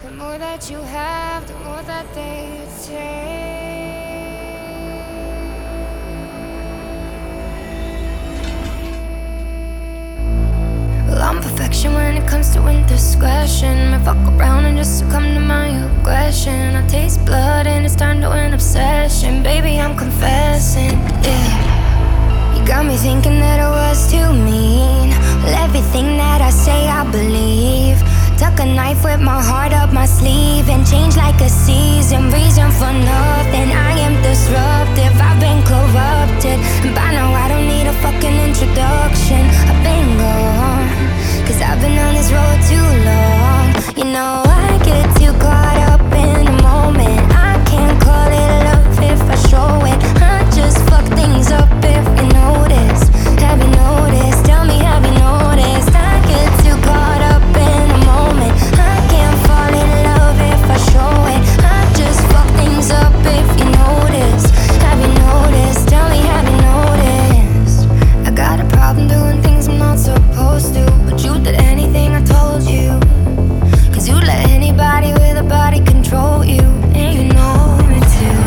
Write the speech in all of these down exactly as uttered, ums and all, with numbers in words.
The more that you have, the more that they take. Well, I'm perfection when it comes to indiscretion. I fuck around and just succumb to my aggression. I taste blood and it's turned to an obsession. Baby, I'm confessing, yeah. You got me thinking that I was too mean. Well, everything that I say I believe. Tuck a knife with my heart up my sleeve and change like a season. Reason for nothing, I am disruptive. I've been corrupted, and by now I don't need a fucking introduction. I've been gone, cause I've been on this road too long. You know I get too caught up in the moment. I can't call it love if I show it. I just fuck things up if you notice. Have you noticed? Tell me, have you noticed? I get too caught up in the moment. I can't fall in love if I show it. I just fuck things up if you notice. Have you noticed? Tell me, have you noticed? I got a problem doing things I'm not supposed to, but you did anything I told you. Cause you let anybody with a body control you, and you know me too.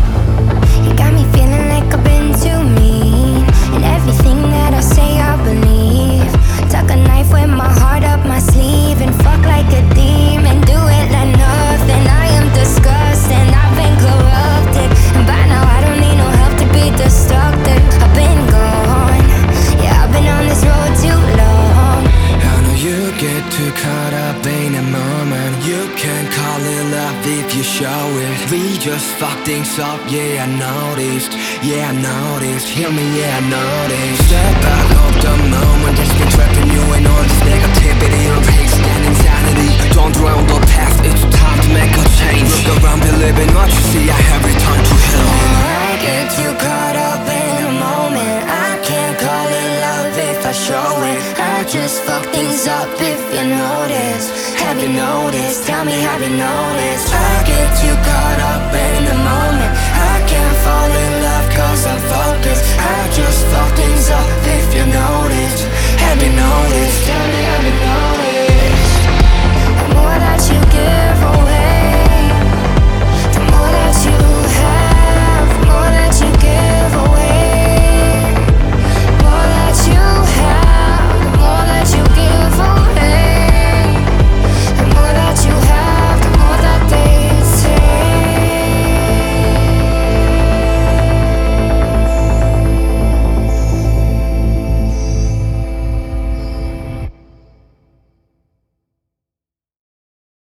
You got me feeling like I've been too mean, and everything that I say I believe. Tuck a knife with my heart up my sleeve and fuck like a demon. Do it like nothing. I am disgusting. I've been corrupted, and by now I don't need no help to be destructive. I've been gone. Yeah, I've been on this road too long. I know you get too caught up in a moment. You can't call it love if you show it. We just fuck things up, yeah I noticed. Yeah I noticed, hear me, yeah I noticed. Step back of the moment, just been trapping you in all this negativity and pace and insanity. Don't drown the past, it's time to make a change. Look around, believe in what you see, I have returned to hell. I get too caught up in the moment. I can't call it love if I show it. I just fuck things up if you notice. Have you noticed? Tell me, have you noticed? I get too caught up in the moment. I can't fall in love cause I'm focused. I just fuck things up if you notice. Have you noticed? Tell me, have you noticed?